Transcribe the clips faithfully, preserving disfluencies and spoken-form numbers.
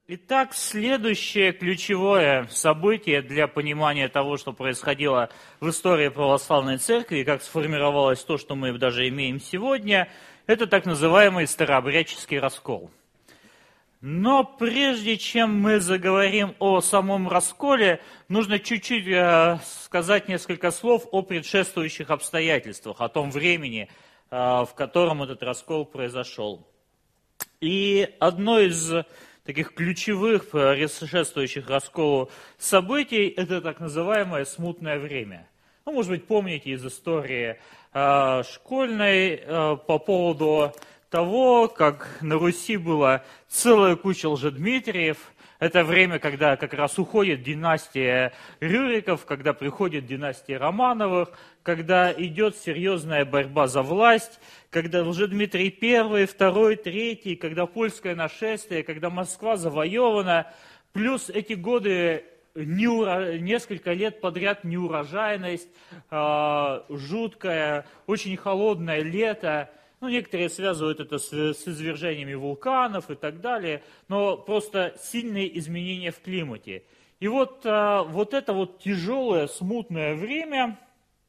Итак, следующее ключевое событие для понимания того, что происходило в истории православной церкви, и как сформировалось то, что мы даже имеем сегодня, это так называемый старообрядческий раскол. Но прежде чем мы заговорим о самом расколе, нужно чуть-чуть э, сказать несколько слов о предшествующих обстоятельствах, о том времени, э, в котором этот раскол произошел. И одно из таких ключевых предшествующих расколу событий – это так называемое смутное время. Ну, может быть, помните из истории э, школьной э, по поводу того, как на Руси была целая куча лжедмитриев. Это время, когда как раз уходит династия Рюриков, когда приходит династия Романовых, когда идет серьезная борьба за власть, когда Лжедмитрий Первый, Второй, Третий, когда польское нашествие, когда Москва завоевана, плюс эти годы неура... несколько лет подряд неурожайность, э, жуткое, очень холодное лето. Ну, некоторые связывают это с, с извержениями вулканов и так далее, но просто сильные изменения в климате. И вот, а, вот это вот тяжелое, смутное время,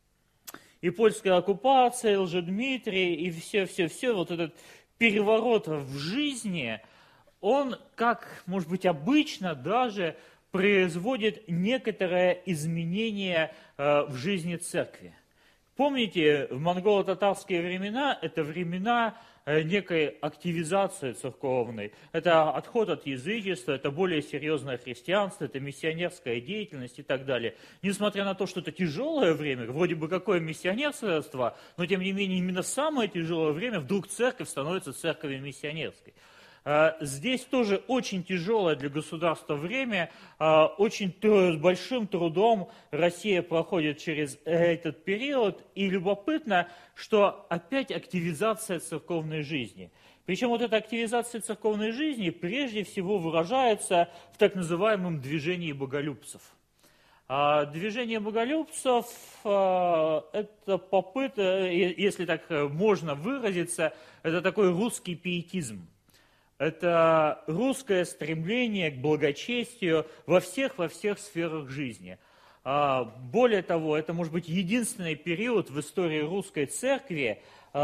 и польская оккупация, и Лжедмитрий, и все-все-все, вот этот переворот в жизни, он, как, может быть, обычно даже производит некоторое изменение а, в жизни церкви. Помните, в монголо-татарские времена, это времена некой активизации церковной, это отход от язычества, это более серьезное христианство, это миссионерская деятельность и так далее. Несмотря на то, что это тяжелое время, вроде бы какое миссионерство, но тем не менее именно в самое тяжелое время вдруг церковь становится церковью миссионерской. Здесь тоже очень тяжелое для государства время, очень с большим трудом Россия проходит через этот период, и любопытно, что опять активизация церковной жизни. Причем вот эта активизация церковной жизни прежде всего выражается в так называемом движении боголюбцев. Движение боголюбцев – это попытка, если так можно выразиться, это такой русский пиетизм. Это русское стремление к благочестию во всех, во всех сферах жизни. Более того, это может быть единственный период в истории русской церкви,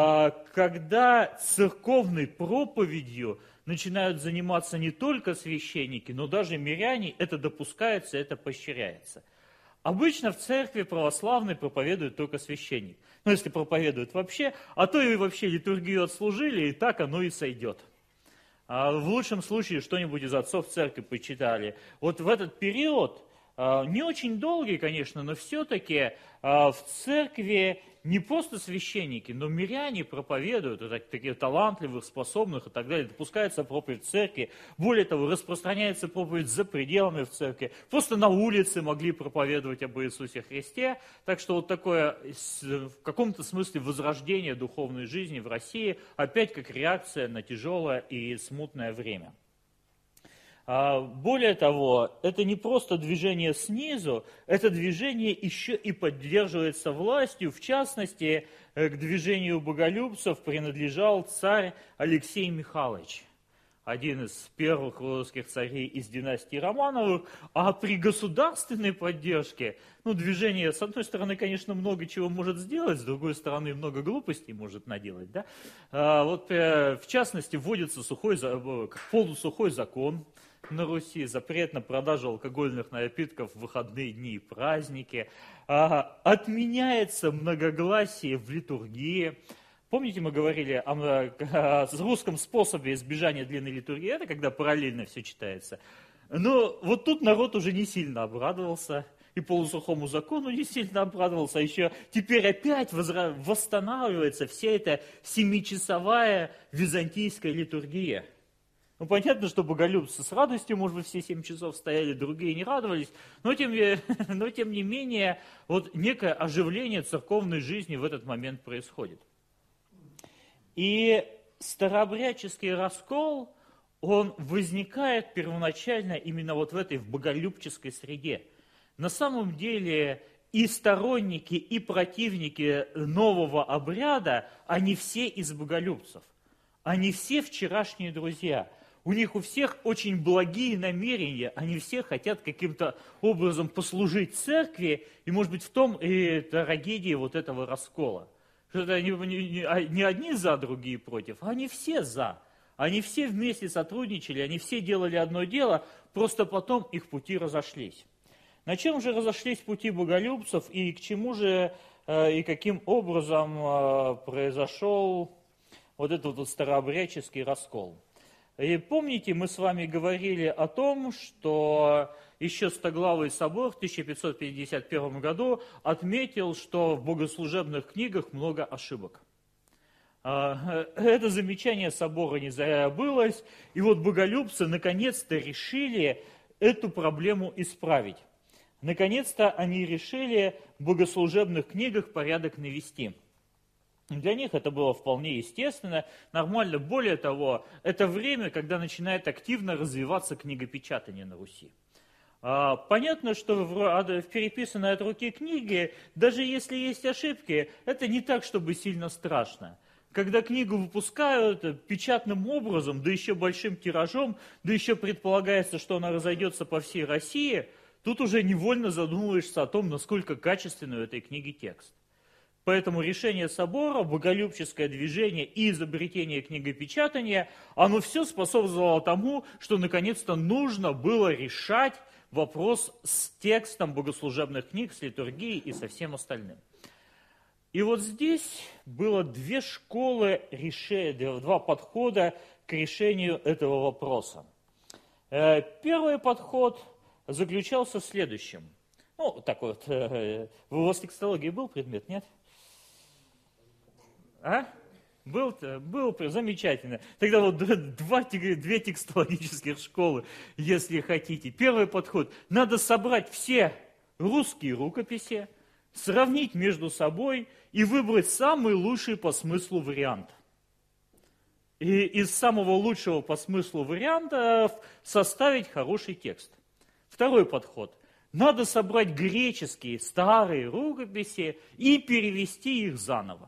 когда церковной проповедью начинают заниматься не только священники, но даже миряне. Это допускается, это поощряется. Обычно в церкви православной проповедует только священник. Ну, если проповедует вообще, а то и вообще литургию отслужили, и так оно и сойдет. В лучшем случае что-нибудь из отцов церкви почитали. Вот в этот период, не очень долгий, конечно, но все-таки в церкви не просто священники, но миряне проповедуют, такие талантливых, способных и так далее. Допускается проповедь в церкви. Более того, распространяется проповедь за пределами в церкви. Просто на улице могли проповедовать об Иисусе Христе. Так что вот такое, в каком-то смысле, возрождение духовной жизни в России, опять как реакция на тяжелое и смутное время. Более того, это не просто движение снизу, это движение еще и поддерживается властью. В частности, к движению боголюбцев принадлежал царь Алексей Михайлович, один из первых русских царей из династии Романовых. А при государственной поддержке, ну, движение, с одной стороны, конечно, много чего может сделать, с другой стороны, много глупостей может наделать, да? А вот, в частности, вводится сухой, полусухой закон на Руси, запрет на продажу алкогольных напитков в выходные дни и праздники, отменяется многогласие в литургии. Помните, мы говорили о, о русском способе избежания длинной литургии, это когда параллельно все читается. Но вот тут народ уже не сильно обрадовался, и полусухому закону не сильно обрадовался, а еще теперь опять восстанавливается вся эта семичасовая византийская литургия. Ну, понятно, что боголюбцы с радостью, может быть, все семь часов стояли, другие не радовались, но тем, но тем не менее, вот некое оживление церковной жизни в этот момент происходит. И старообрядческий раскол, он возникает первоначально именно вот в этой в боголюбческой среде. На самом деле и сторонники, и противники нового обряда, они все из боголюбцев. Они все вчерашние друзья. У них у всех очень благие намерения, они все хотят каким-то образом послужить церкви, и, может быть, в том и трагедия вот этого раскола. Что это не, не, не одни за, другие против, а они все за. Они все вместе сотрудничали, они все делали одно дело, просто потом их пути разошлись. На чем же разошлись пути боголюбцев и к чему же и каким образом произошел вот этот вот старообрядческий раскол? И помните, мы с вами говорили о том, что еще Стоглавый собор в тысяча пятьсот пятьдесят первом году отметил, что в богослужебных книгах много ошибок. Это замечание собора не забылось, и вот боголюбцы наконец-то решили эту проблему исправить. Наконец-то они решили в богослужебных книгах порядок навести. Для них это было вполне естественно, нормально. Более того, это время, когда начинает активно развиваться книгопечатание на Руси. Понятно, что в переписанной от руки книге, даже если есть ошибки, это не так, чтобы сильно страшно. Когда книгу выпускают печатным образом, да еще большим тиражом, да еще предполагается, что она разойдется по всей России, тут уже невольно задумываешься о том, насколько качественный у этой книги текст. Поэтому решение собора, боголюбческое движение и изобретение книгопечатания, оно все способствовало тому, что наконец-то нужно было решать вопрос с текстом богослужебных книг, с литургией и со всем остальным. И вот здесь было две школы, решения, два подхода к решению этого вопроса. Первый подход заключался в следующем. Ну, так вот, у вас текстологии был предмет, нет? А? Был, был, замечательно. Тогда вот два, две текстологических школы, если хотите. Первый подход. Надо собрать все русские рукописи, сравнить между собой и выбрать самый лучший по смыслу вариант. И из самого лучшего по смыслу варианта составить хороший текст. Второй подход. Надо собрать греческие старые рукописи и перевести их заново.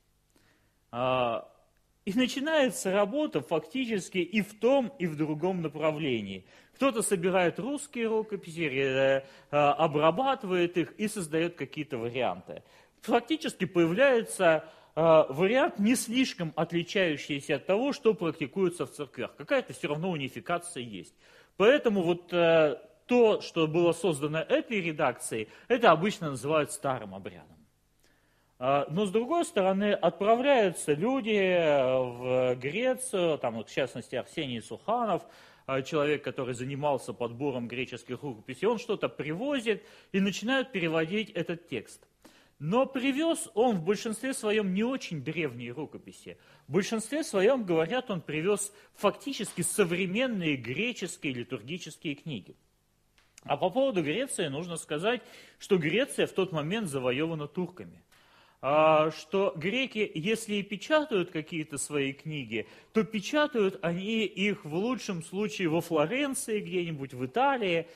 И начинается работа фактически и в том, и в другом направлении. Кто-то собирает русские рукописи, обрабатывает их и создает какие-то варианты. Фактически появляется вариант, не слишком отличающийся от того, что практикуется в церквях. Какая-то все равно унификация есть. Поэтому вот то, что было создано этой редакцией, это обычно называют старым обрядом. Но, с другой стороны, отправляются люди в Грецию, там, в частности, Арсений Суханов, человек, который занимался подбором греческих рукописей, он что-то привозит и начинают переводить этот текст. Но привез он в большинстве своем не очень древние рукописи. В большинстве своем, говорят, он привез фактически современные греческие литургические книги. А по поводу Греции нужно сказать, что Греция в тот момент завоевана турками. Что греки, если и печатают какие-то свои книги, то печатают они их в лучшем случае во Флоренции, где-нибудь в Италии,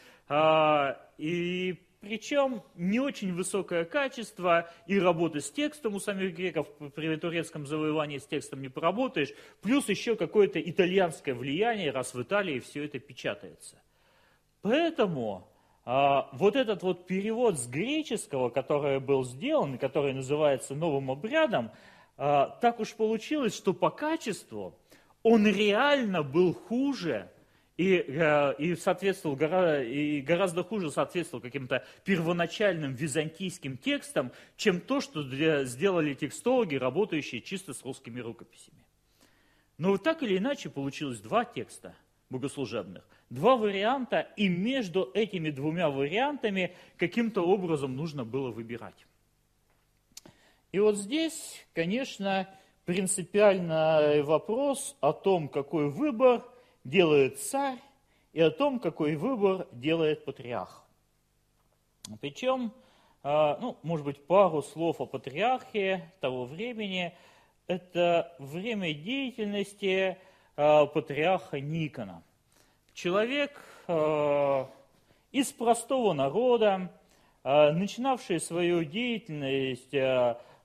и причем не очень высокое качество и работы с текстом у самих греков, при турецком завоевании с текстом не поработаешь, плюс еще какое-то итальянское влияние, раз в Италии все это печатается. Поэтому а, вот этот вот перевод с греческого, который был сделан, который называется новым обрядом, а, так уж получилось, что по качеству он реально был хуже и, а, и, соответствовал, гора, и гораздо хуже соответствовал каким-то первоначальным византийским текстам, чем то, что для, сделали текстологи, работающие чисто с русскими рукописями. Но вот так или иначе получилось два текста богослужебных. Два варианта, и между этими двумя вариантами каким-то образом нужно было выбирать. И вот здесь, конечно, принципиальный вопрос о том, какой выбор делает царь, и о том, какой выбор делает патриарх. Причем, ну, может быть, пару слов о патриархе того времени. Это время деятельности патриарха Никона. Человек э, из простого народа, э, начинавший свою деятельность э,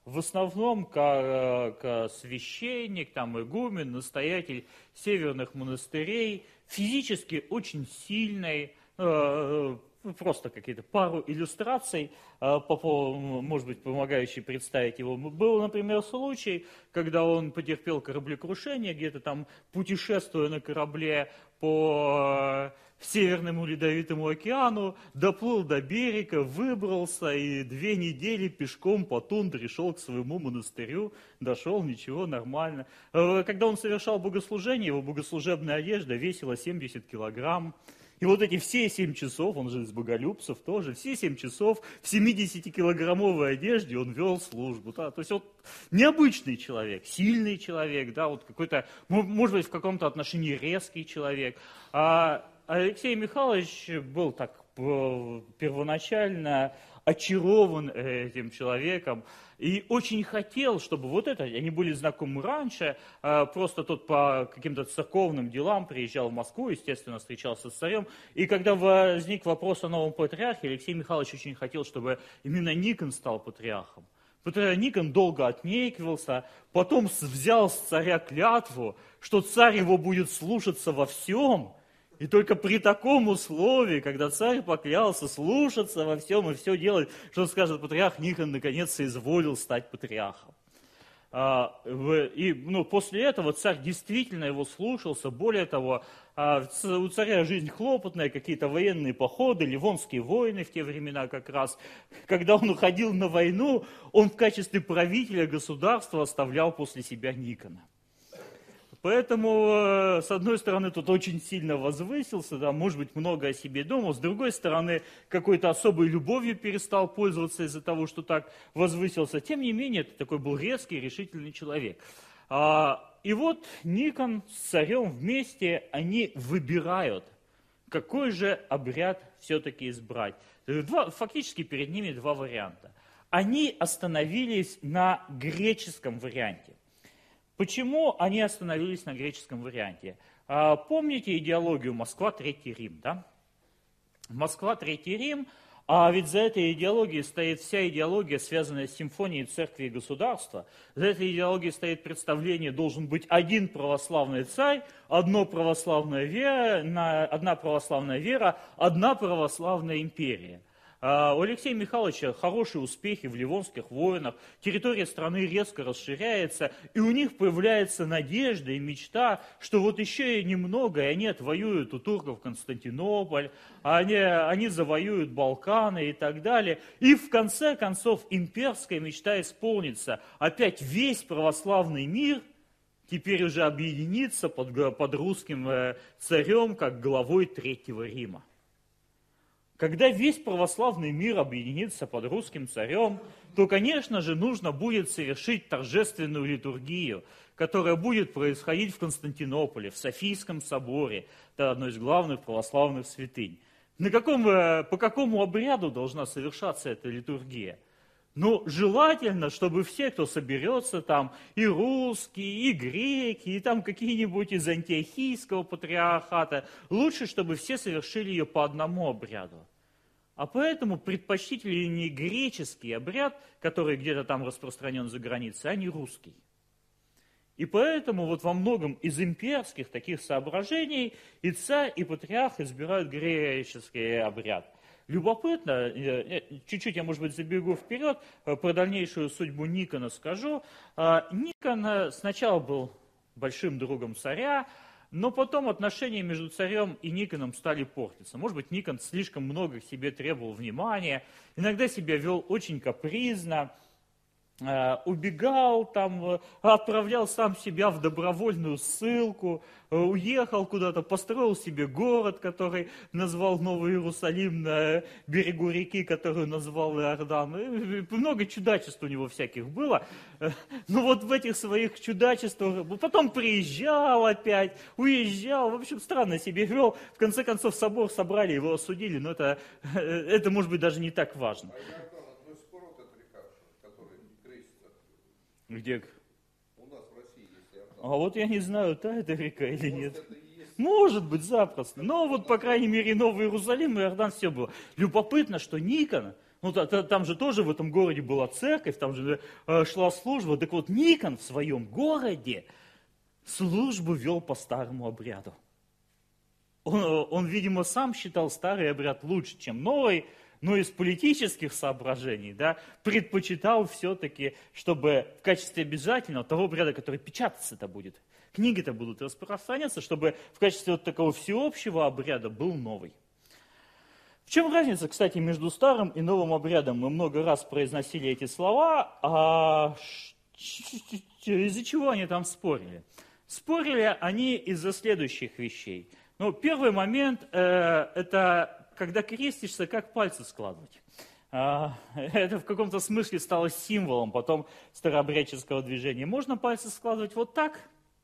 в основном как, как священник, там, игумен, настоятель северных монастырей, физически очень сильный, э, просто какие-то пару иллюстраций, э, по, по, может быть, помогающие представить его. Был, например, случай, когда он потерпел кораблекрушение, где-то там путешествуя на корабле по Северному Ледовитому океану, доплыл до берега, выбрался и две недели пешком по тундре шел к своему монастырю, дошел, ничего, нормально. Когда он совершал богослужение, его богослужебная одежда весила семьдесят килограмм. И вот эти все семь часов, он же из боголюбцев тоже, все семь часов в семидесятикилограммовой одежде он вел службу. Да? То есть вот необычный человек, сильный человек, да, вот какой-то, может быть, в каком-то отношении резкий человек. А Алексей Михайлович был так первоначально очарован этим человеком и очень хотел, чтобы вот это, они были знакомы раньше, просто тот по каким-то церковным делам приезжал в Москву, естественно, встречался с царем, и когда возник вопрос о новом патриархе, Алексей Михайлович очень хотел, чтобы именно Никон стал патриархом. Никон долго отнекивался, потом взял с царя клятву, что царь его будет слушаться во всем. И только при таком условии, когда царь поклялся слушаться во всем и все делать, что он скажет, патриарх Никон наконец соизволил стать патриархом. И ну, после этого царь действительно его слушался. Более того, у царя жизнь хлопотная, какие-то военные походы, ливонские войны в те времена как раз. Когда он уходил на войну, он в качестве правителя государства оставлял после себя Никона. Поэтому, с одной стороны, тут очень сильно возвысился, да, может быть, много о себе думал, с другой стороны, какой-то особой любовью перестал пользоваться из-за того, что так возвысился. Тем не менее, это такой был резкий, решительный человек. И вот Никон с царем вместе, они выбирают, какой же обряд все-таки избрать. Два, фактически перед ними два варианта. Они остановились на греческом варианте. Почему они остановились на греческом варианте? Помните идеологию Москва, Третий Рим, да? Москва, Третий Рим, а ведь за этой идеологией стоит вся идеология, связанная с симфонией церкви и государства. За этой идеологией стоит представление, должен быть один православный царь, одно православная вера, одна православная вера, одна православная империя. У Алексея Михайловича хорошие успехи в Ливонских войнах, территория страны резко расширяется, и у них появляется надежда и мечта, что вот еще и немного, и они отвоюют у турков Константинополь, они, они завоюют Балканы и так далее. И в конце концов имперская мечта исполнится. Опять весь православный мир теперь уже объединится под, под русским царем, как главой Третьего Рима. Когда весь православный мир объединится под русским царем, то, конечно же, нужно будет совершить торжественную литургию, которая будет происходить в Константинополе, в Софийском соборе. Это одно из главных православных святынь. На каком, по какому обряду должна совершаться эта литургия? Ну, желательно, чтобы все, кто соберется там, и русские, и греки, и там какие-нибудь из антиохийского патриархата, лучше, чтобы все совершили ее по одному обряду. А поэтому предпочтительнее греческий обряд, который где-то там распространен за границей, а не русский. И поэтому вот во многом из имперских таких соображений и царь, и патриарх избирают греческий обряд. Любопытно, чуть-чуть я, может быть, забегу вперед, про дальнейшую судьбу Никона скажу. Никон сначала был большим другом царя, но потом отношения между царем и Никоном стали портиться. Может быть, Никон слишком много к себе требовал внимания, иногда себя вел очень капризно, убегал, там, отправлял сам себя в добровольную ссылку, уехал куда-то, построил себе город, который назвал Новый Иерусалим на берегу реки, которую назвал Иордан. Много чудачеств у него всяких было. Но вот в этих своих чудачествах потом приезжал опять, уезжал, в общем, странно себя вел. В конце концов, собор собрали, его осудили, но это, это может быть, даже не так важно. Где? У нас в России есть Иордан. А вот я не знаю, та это река или нет. Может быть, запросто. Но вот, по крайней мере, Новый Иерусалим и Иордан все было. Любопытно, что Никон, Ну, там же тоже в этом городе была церковь, там же шла служба. Так вот, Никон в своем городе службу вел по старому обряду. Он, он, видимо, сам считал старый обряд лучше, чем новый, но из политических соображений, да, предпочитал все-таки, чтобы в качестве обязательного того обряда, который печататься-то будет, книги-то будут распространяться, чтобы в качестве вот такого всеобщего обряда был новый. В чем разница, кстати, между старым и новым обрядом? Мы много раз произносили эти слова, а из-за чего они там спорили? Спорили они из-за следующих вещей. Ну, первый момент э, – это когда крестишься, как пальцы складывать. Э, это в каком-то смысле стало символом потом старообрядческого движения. Можно пальцы складывать вот так,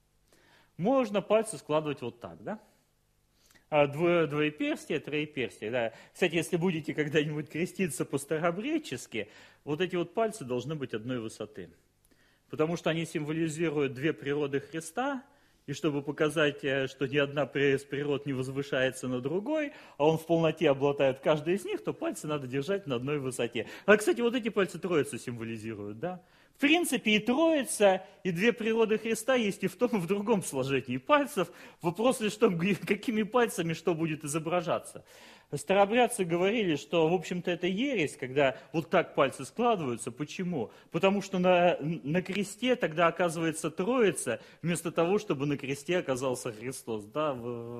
можно пальцы складывать вот так, да? Двое, двоеперстие, троеперстие. Да. Кстати, если будете когда-нибудь креститься по-старообрядчески, вот эти вот пальцы должны быть одной высоты. Потому что они символизируют две природы Христа, и чтобы показать, что ни одна из природ не возвышается на другой, а он в полноте обладает каждой из них, то пальцы надо держать на одной высоте. А, кстати, вот эти пальцы Троицы символизируют, да? В принципе, и Троица, и две природы Христа есть и в том, и в другом сложении пальцев. Вопрос лишь в том, какими пальцами что будет изображаться. Старообрядцы говорили, что, в общем-то, это ересь, когда вот так пальцы складываются. Почему? Потому что на, на кресте тогда оказывается Троица, вместо того, чтобы на кресте оказался Христос. Да?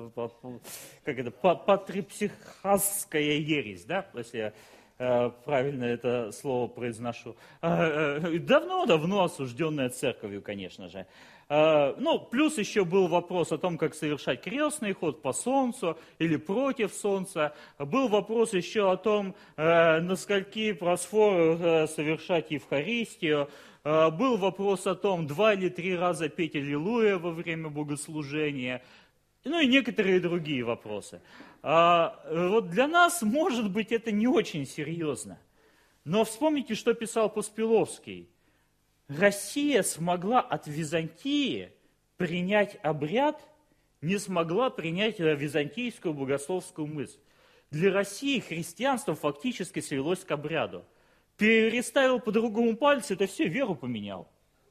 Как это? Патрипсихасская ересь, да? Если я правильно это слово произношу. Давно-давно осужденная церковью, конечно же. Ну, плюс еще был вопрос о том, как совершать крестный ход по солнцу или против солнца. Был вопрос еще о том, на скольки просфорах совершать Евхаристию. Был вопрос о том, два или три раза петь Аллилуйя во время богослужения. Ну и некоторые другие вопросы. А, вот для нас, может быть, это не очень серьезно. Но вспомните, что писал Поспеловский. Россия смогла от Византии принять обряд, не смогла принять византийскую богословскую мысль. Для России христианство фактически свелось к обряду. Переставил по другому пальцу, это все, веру поменял.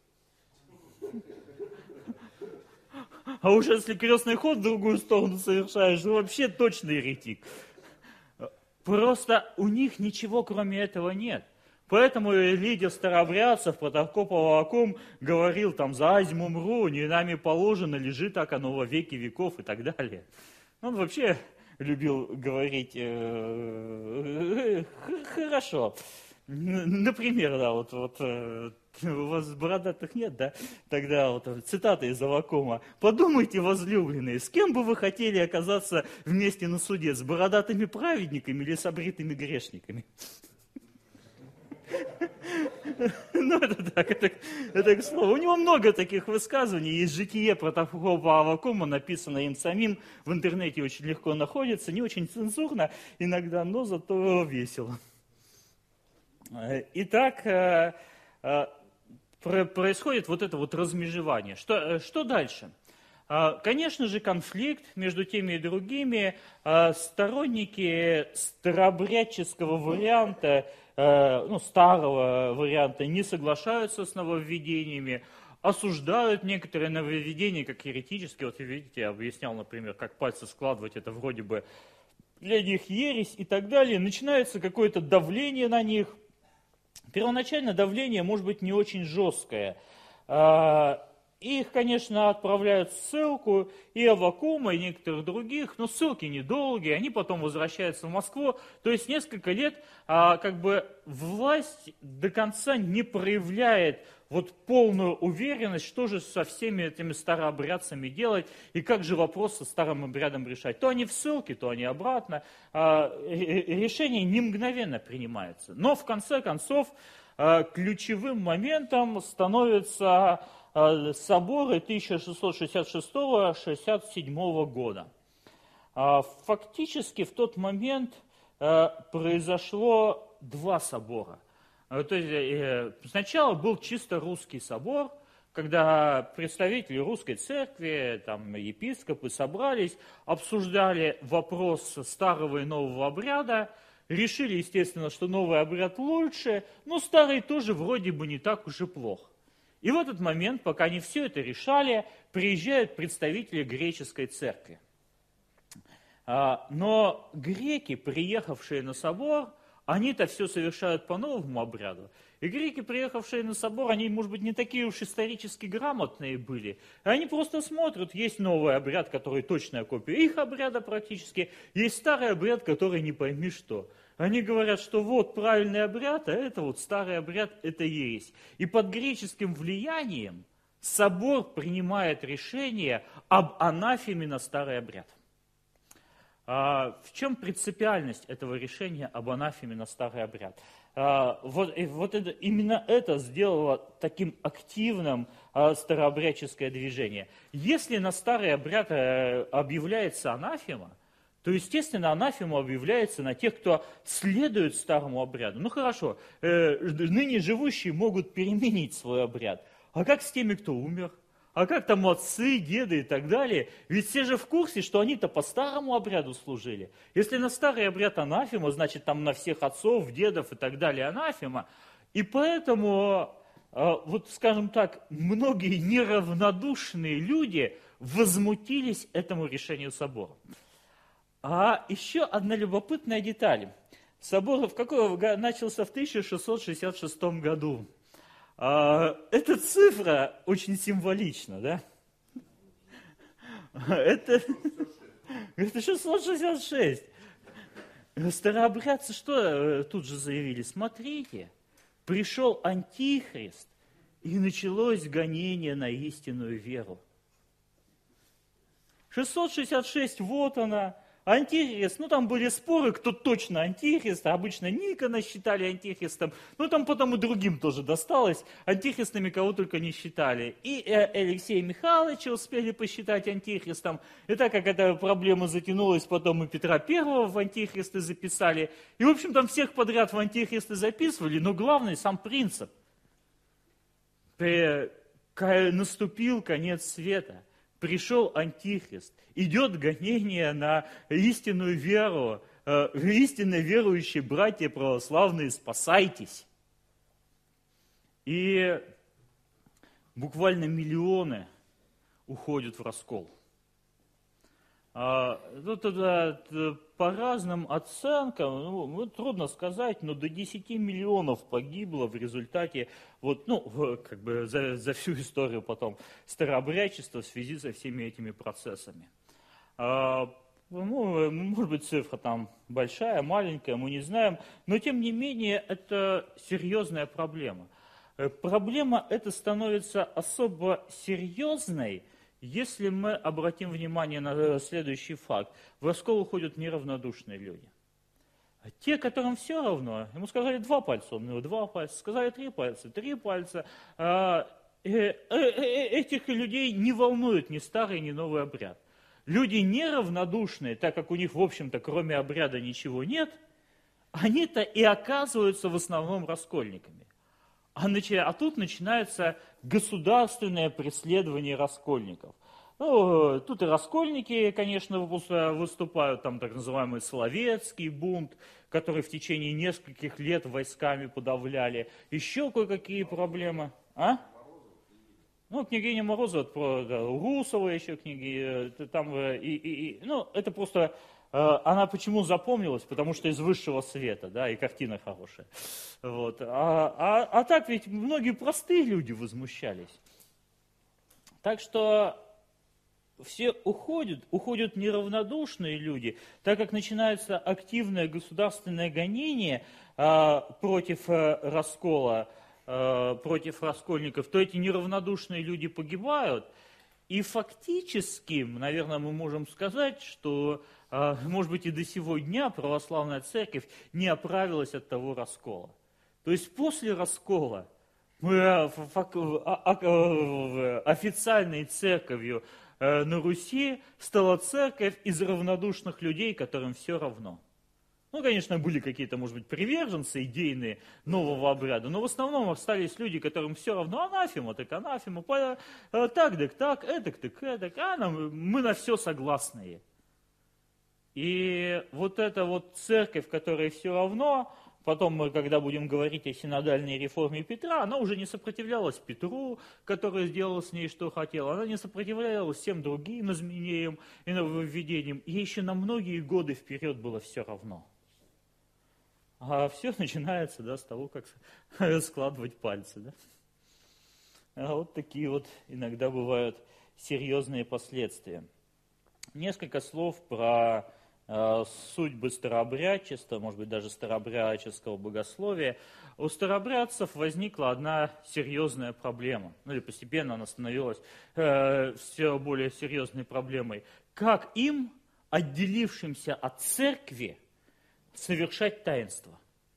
А уж если крестный ход в другую сторону совершаешь, ну вообще точно еретик. Просто у них ничего кроме этого нет. Поэтому лидер старообрядцев Протопоп Аввакум говорил там: «За азиму умру, не нами положено, лежит так оно во веки веков» и так далее. Он вообще любил говорить э, хорошо. Например, да, вот, вот у вас бородатых нет, да? Тогда вот цитата из Аввакума. «Подумайте, возлюбленные, с кем бы вы хотели оказаться вместе на суде, с бородатыми праведниками или с обритыми грешниками?» Ну, это так, это, это к слову. У него много таких высказываний. Есть житие Протопопа Аввакума, написанное им самим, в интернете очень легко находится, не очень цензурно иногда, но зато весело. Итак, происходит вот это вот размежевание. Что, что дальше? Конечно же, конфликт между теми и другими. Сторонники старообрядческого варианта, ну, старого варианта, не соглашаются с нововведениями, осуждают некоторые нововведения как еретические. Вот видите, я объяснял, например, как пальцы складывать, это вроде бы для них ересь и так далее. Начинается какое-то давление на них. Первоначально давление может быть не очень жесткое. Их, конечно, отправляют в ссылку, и Аввакума, и некоторых других, но ссылки недолгие, они потом возвращаются в Москву. То есть несколько лет а, как бы власть до конца не проявляет вот полную уверенность, что же со всеми этими старообрядцами делать, и как же вопрос со старым обрядом решать. То они в ссылке, то они обратно. А, решение не мгновенно принимается. Но в конце концов а, ключевым моментом становится соборы тысяча шестьсот шестьдесят шестого — шестьдесят седьмого года. Фактически в тот момент произошло два собора. То есть сначала был чисто русский собор, когда представители русской церкви, там, епископы собрались, обсуждали вопрос старого и нового обряда, решили, естественно, что новый обряд лучше, но старый тоже вроде бы не так уж и плох. И в этот момент, пока они все это решали, приезжают представители греческой церкви. Но греки, приехавшие на собор, они-то все совершают по новому обряду. И греки, приехавшие на собор, они, может быть, не такие уж исторически грамотные были. Они просто смотрят, есть новый обряд, который точная копия их обряда практически, есть старый обряд, который не пойми что. Они говорят, что вот правильный обряд, а это вот старый обряд, это ересь. И под греческим влиянием собор принимает решение об анафеме на старый обряд. А в чем принципиальность этого решения об анафеме на старый обряд? А, вот вот это, именно это сделало таким активным а, старообрядческое движение. Если на старый обряд а, объявляется анафема, то, естественно, анафема объявляется на тех, кто следует старому обряду. Ну хорошо, э, ныне живущие могут переменить свой обряд. А как с теми, кто умер? А как там отцы, деды и так далее? Ведь все же в курсе, что они-то по старому обряду служили. Если на старый обряд анафема, значит там на всех отцов, дедов и так далее анафема. И поэтому, вот скажем так, многие неравнодушные люди возмутились этому решению собора. А еще одна любопытная деталь. Собор в какой начался в тысяча шестьсот шестьдесят шестом году. А, эта цифра очень символична, да? Это, это шестьсот шестьдесят шесть. Старообрядцы что тут же заявили? Смотрите, пришел Антихрист, и началось гонение на истинную веру. шестьсот шестьдесят шесть, вот она. Антихрист, ну там были споры, кто точно антихрист, а обычно Никона считали антихристом, ну там потом и другим тоже досталось, антихристами кого только не считали. И Алексея Михайловича успели посчитать антихристом, и так как эта проблема затянулась, потом и Петра Первого в антихристы записали, и в общем там всех подряд в антихристы записывали, но главный сам принцип. Наступил конец света. Пришел Антихрист, идет гонение на истинную веру, э, истинно верующие братья православные, спасайтесь. И буквально миллионы уходят в раскол. А, тут, это, по разным оценкам, ну, трудно сказать, но до десяти миллионов погибло в результате, вот, ну, как бы за, за всю историю потом старообрядчества в связи со всеми этими процессами. А, ну, может быть, цифра там большая, маленькая, мы не знаем, но тем не менее это серьезная проблема. Проблема эта становится особо серьезной, если мы обратим внимание на следующий факт. В раскол уходят неравнодушные люди. А те, которым все равно, ему сказали два пальца, он ему два пальца, сказали три пальца, три пальца. А, э, э, э, этих людей не волнует ни старый, ни новый обряд. Люди неравнодушные, так как у них, в общем-то, кроме обряда ничего нет, они-то и оказываются в основном раскольниками. А, а тут начинается государственное преследование раскольников. Ну, тут и раскольники, конечно, выступают, там так называемый Соловецкий бунт, который в течение нескольких лет войсками подавляли. Еще кое-какие проблемы. А? Ну, княгиня Морозова, да, Русова еще книги, там, и, и, и, ну, это просто... Она почему запомнилась? Потому что из высшего света, да, и картина хорошая. Вот. А, а, а так ведь многие простые люди возмущались. Так что все уходят, уходят неравнодушные люди, так как начинается активное государственное гонение а, против а, раскола, а, против раскольников, то эти неравнодушные люди погибают. И фактически, наверное, мы можем сказать, что, может быть, и до сего дня православная церковь не оправилась от того раскола. То есть после раскола мы официальной церковью на Руси стала церковь из равнодушных людей, которым все равно. Ну, конечно, были какие-то, может быть, приверженцы идейные нового обряда, но в основном остались люди, которым все равно анафема, так анафема, так, так, так, эдак, так, эдак, а нам, мы на все согласные. И вот эта вот церковь, которая все равно, потом мы, когда будем говорить о синодальной реформе Петра, она уже не сопротивлялась Петру, который сделал с ней, что хотел, она не сопротивлялась всем другим изменениям и нововведениям, и еще на многие годы вперед было все равно. А все начинается, да, с того, как складывать пальцы, да. А вот такие вот иногда бывают серьезные последствия. Несколько слов про э, судьбы старообрядчества, может быть, даже старообрядческого богословия. У старообрядцев возникла одна серьезная проблема, ну или постепенно она становилась э, все более серьезной проблемой. Как им, отделившимся от церкви, совершать таинство?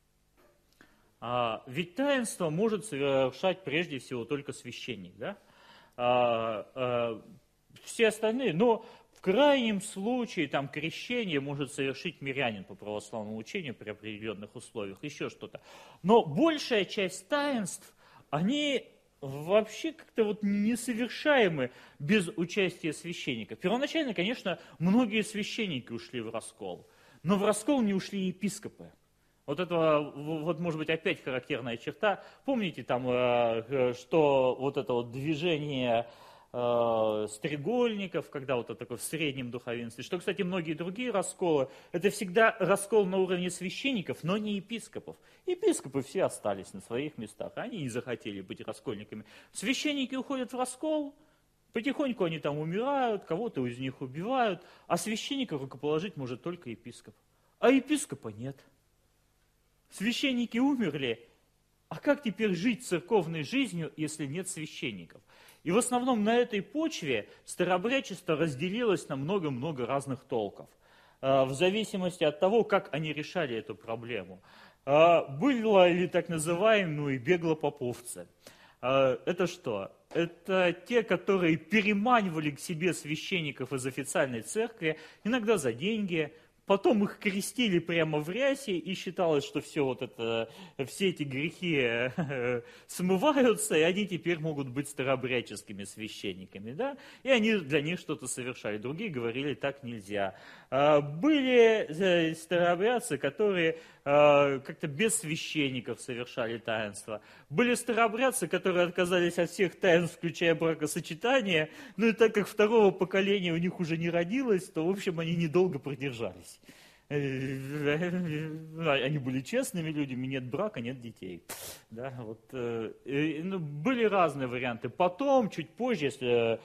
А, ведь таинство может совершать прежде всего только священник, да? А, а, все остальные, но в крайнем случае там крещение может совершить мирянин по православному учению при определенных условиях, еще что-то. Но большая часть таинств, они вообще как-то вот несовершаемы без участия священника. Первоначально, конечно, многие священники ушли в раскол, но в раскол не ушли епископы. Вот это, вот может быть, опять характерная черта. Помните там, что вот это вот движение стрегольников, когда вот это такое в среднем духовенстве, что, кстати, многие другие расколы, это всегда раскол на уровне священников, но не епископов. Епископы все остались на своих местах, они не захотели быть раскольниками. Священники уходят в раскол, потихоньку они там умирают, кого-то из них убивают, а священника рукоположить может только епископ. А епископа нет. Священники умерли, а как теперь жить церковной жизнью, если нет священников? И в основном на этой почве старообрядчество разделилось на много-много разных толков, в зависимости от того, как они решали эту проблему. Было ли так называемые беглопоповцы? Это что? Это те, которые переманивали к себе священников из официальной церкви, иногда за деньги. Потом их крестили прямо в рясе, и считалось, что все, вот это, все эти грехи смываются, и они теперь могут быть старообрядческими священниками. Да? И они для них что-то совершали. Другие говорили, так нельзя. Были старообрядцы, которые как-то без священников совершали таинства. Были старообрядцы, которые отказались от всех таинств, включая бракосочетание, ну и так как второго поколения у них уже не родилось, то, в общем, они недолго продержались. Они были честными людьми, нет брака, нет детей. Да, вот, и, ну, были разные варианты. Потом, чуть позже, если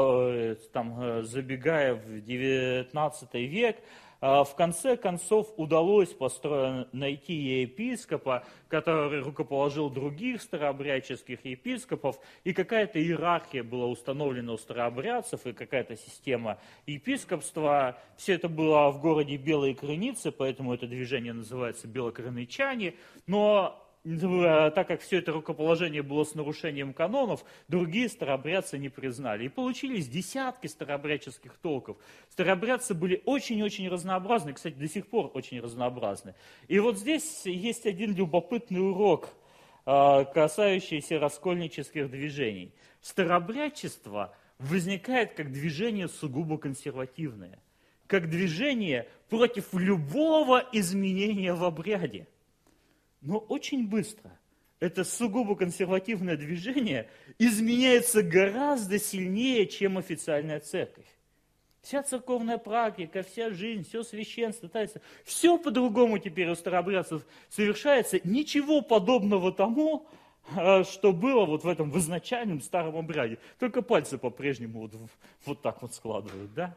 там, забегая в девятнадцатый век, в конце концов удалось построить, найти епископа, который рукоположил других старообрядческих епископов, и какая-то иерархия была установлена у старообрядцев, и какая-то система епископства. Все это было в городе Белые Крыницы, поэтому это движение называется белокрынычане, но так как все это рукоположение было с нарушением канонов, другие старообрядцы не признали. И получились десятки старообрядческих толков. Старообрядцы были очень-очень разнообразны, кстати, до сих пор очень разнообразны. И вот здесь есть один любопытный урок, касающийся раскольнических движений. Старообрядчество возникает как движение сугубо консервативное, как движение против любого изменения в обряде. Но очень быстро это сугубо консервативное движение изменяется гораздо сильнее, чем официальная церковь. Вся церковная практика, вся жизнь, все священство, таинство, все по-другому теперь у старообрядцев совершается. Ничего подобного тому, что было вот в этом в изначальном старом обряде. Только пальцы по-прежнему вот, вот так вот складывают, да?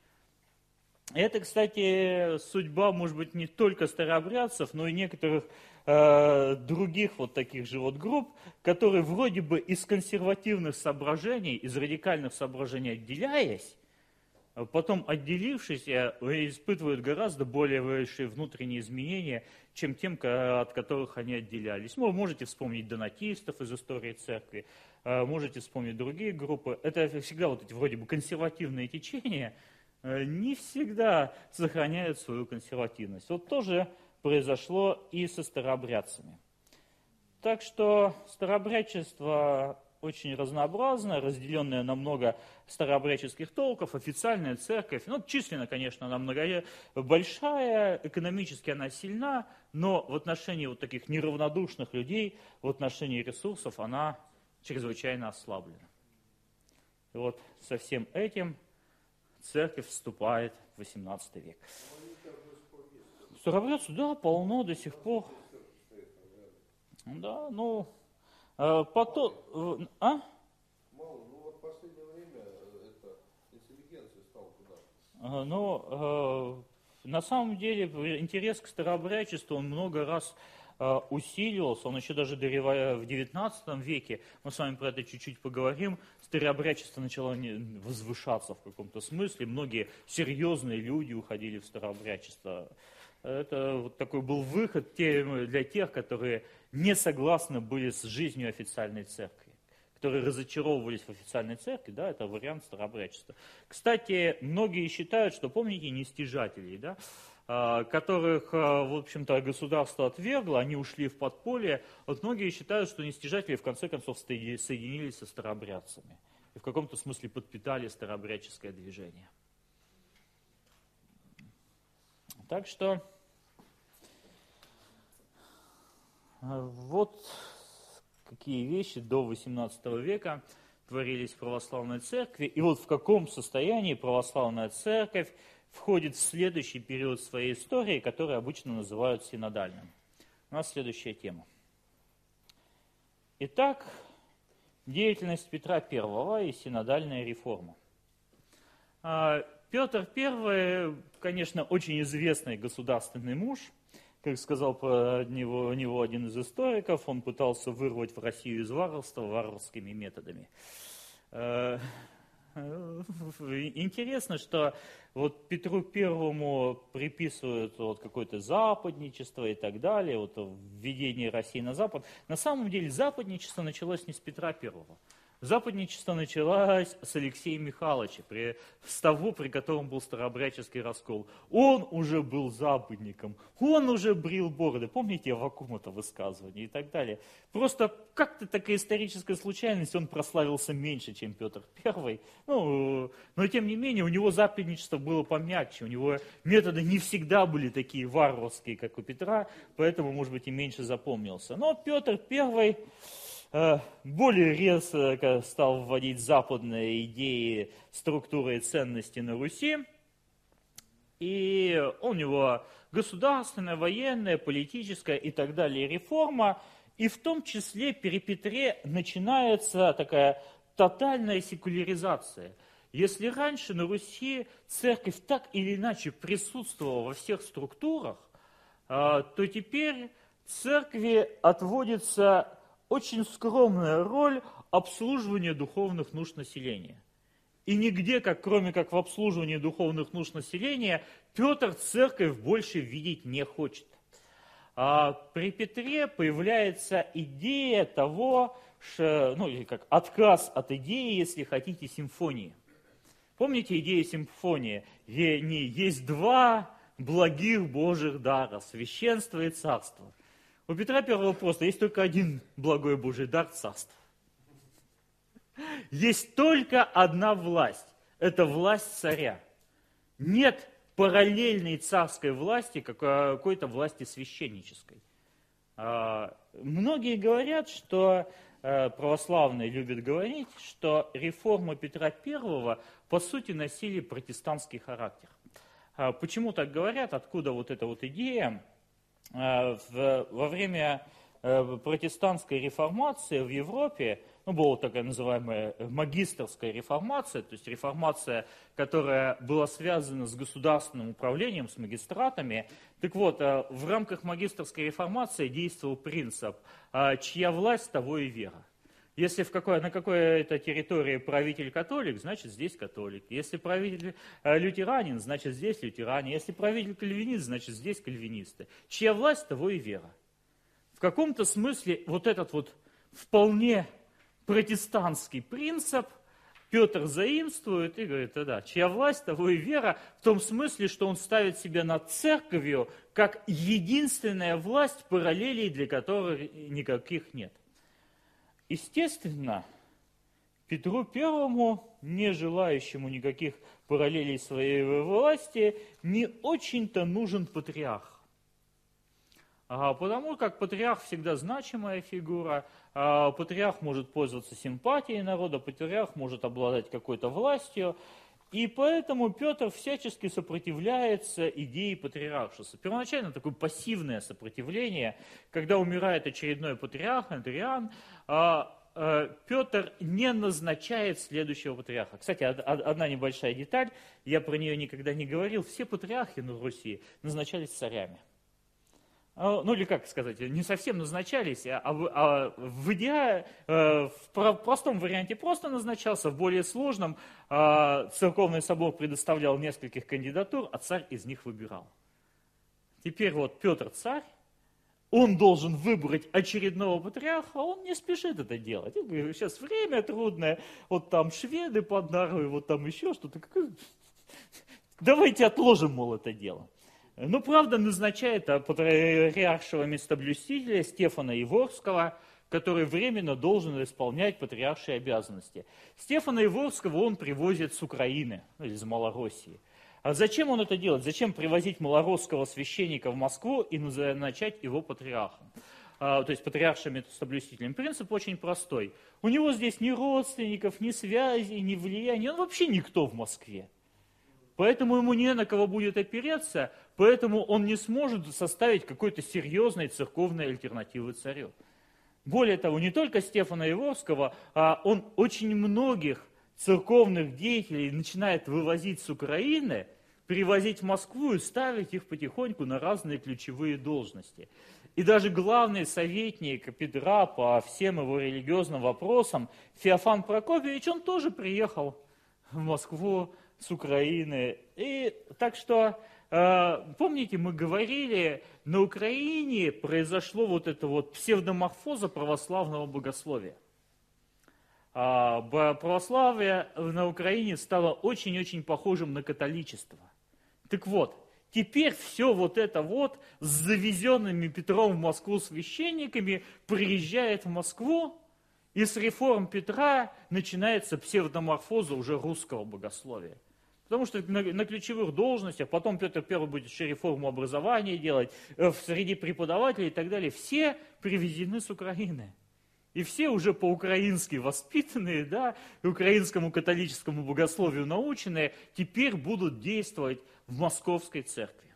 Это, кстати, судьба, может быть, не только старообрядцев, но и некоторых э, других вот таких же вот групп, которые вроде бы из консервативных соображений, из радикальных соображений отделяясь, потом отделившись, испытывают гораздо более большие внутренние изменения, чем тем, от которых они отделялись. Вы можете вспомнить донатистов из истории церкви, можете вспомнить другие группы. Это всегда вот эти вроде бы консервативные течения, не всегда сохраняют свою консервативность. Вот тоже произошло и со старообрядцами. Так что старообрядчество очень разнообразная, разделенная на много старообрядческих толков, официальная церковь. Ну, численно, конечно, она много, большая, экономически она сильна, но в отношении вот таких неравнодушных людей, в отношении ресурсов она чрезвычайно ослаблена. И вот со всем этим церковь вступает в восемнадцатый век. Старообрядцев, да, полно до сих пор. Да, ну, потом, а? Мало, ну вот в последнее время это интеллигенция стала туда. Ну, на самом деле интерес к старообрядчеству, он много раз усиливался, он еще даже в девятнадцатом веке, мы с вами про это чуть-чуть поговорим, старообрядчество начало возвышаться в каком-то смысле, многие серьезные люди уходили в старообрядчество. Это вот такой был выход для тех, которые не согласны были с жизнью официальной церкви, которые разочаровывались в официальной церкви, да, это вариант старообрядчества. Кстати, многие считают, что, помните, нестяжателей, да, которых, в общем-то, государство отвергло, они ушли в подполье. Вот многие считают, что нестяжатели в конце концов соединились со старообрядцами и в каком-то смысле подпитали старообрядческое движение. Так что вот какие вещи до восемнадцатого века творились в православной церкви, и вот в каком состоянии православная церковь входит в следующий период своей истории, который обычно называют синодальным. У нас следующая тема. Итак, деятельность Петра Первого и синодальная реформа. Петр Первый, конечно, очень известный государственный муж. Как сказал про него, него один из историков, он пытался вырвать в Россию из варварства варварскими методами. Интересно, что вот Петру Первому приписывают вот какое-то западничество и так далее, вот введение России на Запад. На самом деле западничество началось не с Петра Первого. Западничество началось с Алексея Михайловича, при, с того, при котором был старообрядческий раскол. Он уже был западником, он уже брил бороды. Помните Аввакума-то высказывание и так далее. Просто как-то такая историческая случайность, он прославился меньше, чем Петр Первый. Ну, но тем не менее, у него западничество было помягче, у него методы не всегда были такие варварские, как у Петра, поэтому, может быть, и меньше запомнился. Но Петр Первый более резко стал вводить западные идеи, структуры и ценности на Руси. И у него государственная, военная, политическая и так далее реформа. И в том числе при Петре начинается такая тотальная секуляризация. Если раньше на Руси церковь так или иначе присутствовала во всех структурах, то теперь церкви отводится очень скромная роль обслуживания духовных нужд населения. И нигде, как, кроме как в обслуживании духовных нужд населения, Петр церковь больше видеть не хочет. А при Петре появляется идея того, что, ну, или как отказ от идеи, если хотите, симфонии. Помните идею симфонии? Есть два благих Божьих дара, священство и царство. У Петра Первого просто есть только один благой Божий дар – царство. Есть только одна власть – это власть царя. Нет параллельной царской власти, какой-то власти священнической. Многие говорят, что, православные любят говорить, что реформы Петра Первого по сути носили протестантский характер. Почему так говорят? Откуда вот эта вот идея? Во время протестантской реформации в Европе, ну, была такая называемая магистерская реформация, то есть реформация, которая была связана с государственным управлением, с магистратами. Так вот, в рамках магистерской реформации действовал принцип «чья власть, того и вера». Если в какой, на какой-то территории правитель католик, значит здесь католик. Если правитель лютеранин, значит здесь лютеране. Если правитель кальвинист, значит здесь кальвинисты. Чья власть, того и вера. В каком-то смысле вот этот вот вполне протестантский принцип Петр заимствует и говорит, да, чья власть, того и вера, в том смысле, что он ставит себя над церковью как единственная власть, параллелей для которой никаких нет. Естественно, Петру Первому, не желающему никаких параллелей своей власти, не очень-то нужен патриарх. А, потому как патриарх всегда значимая фигура, а, патриарх может пользоваться симпатией народа, патриарх может обладать какой-то властью, и поэтому Петр всячески сопротивляется идее патриаршества. Первоначально такое пассивное сопротивление, когда умирает очередной патриарх, Андриан, а, Петр не назначает следующего патриарха. Кстати, одна небольшая деталь, я про нее никогда не говорил. Все патриархи на Руси назначались царями. Ну или как сказать, не совсем назначались, а, а в, идеале, в простом варианте просто назначался, в более сложном церковный собор предоставлял нескольких кандидатур, а царь из них выбирал. Теперь вот Петр царь, он должен выбрать очередного патриарха, а он не спешит это делать. Сейчас время трудное, вот там шведы под Нарвой, вот там еще что-то. Давайте отложим, мол, это дело. Ну, правда, назначает патриаршего местоблюстителя Стефана Еворского, который временно должен исполнять патриаршие обязанности. Стефана Еворского он привозит с Украины, из Малороссии. А зачем он это делает? Зачем привозить малоросского священника в Москву и назначать его патриархом? А, то есть патриаршим местоблюстителем. Принцип очень простой. У него здесь ни родственников, ни связей, ни влияния. Он вообще никто в Москве. Поэтому ему не на кого будет опереться, поэтому он не сможет составить какой-то серьезной церковной альтернативы царю. Более того, не только Стефана Еворского, а он очень многих церковных деятелей начинает вывозить с Украины, привозить в Москву и ставить их потихоньку на разные ключевые должности. И даже главный советник Петра по всем его религиозным вопросам, Феофан Прокопьевич, он тоже приехал в Москву с Украины. И так что, помните, мы говорили, на Украине произошло вот это вот псевдоморфоза православного богословия. Православие на Украине стало очень-очень похожим на католичество. Так вот, теперь все вот это вот с завезенными Петром в Москву священниками приезжает в Москву, и с реформ Петра начинается псевдоморфоза уже русского богословия. Потому что на, на ключевых должностях, потом Петр Первый будет еще реформу образования делать, э, среди преподавателей и так далее, все привезены с Украины. И все уже по-украински воспитанные, да, украинскому католическому богословию наученные, теперь будут действовать в Московской церкви.